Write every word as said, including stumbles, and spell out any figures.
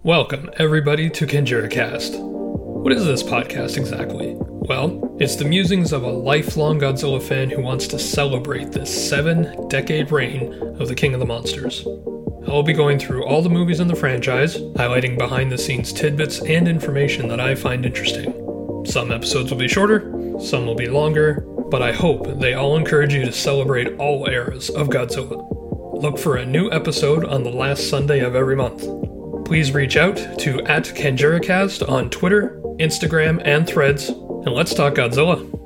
Welcome, everybody, to KenjiraCast. What is this podcast exactly? Well, it's the musings of a lifelong Godzilla fan who wants to celebrate this seven-decade reign of the King of the Monsters. I'll be going through all the movies in the franchise, highlighting behind-the-scenes tidbits and information that I find interesting. Some episodes will be shorter, some will be longer, but I hope they all encourage you to celebrate all eras of Godzilla. Look for a new episode on the last Sunday of every month. Please reach out to at KenjiraCast on Twitter, Instagram, and Threads, and let's talk Godzilla.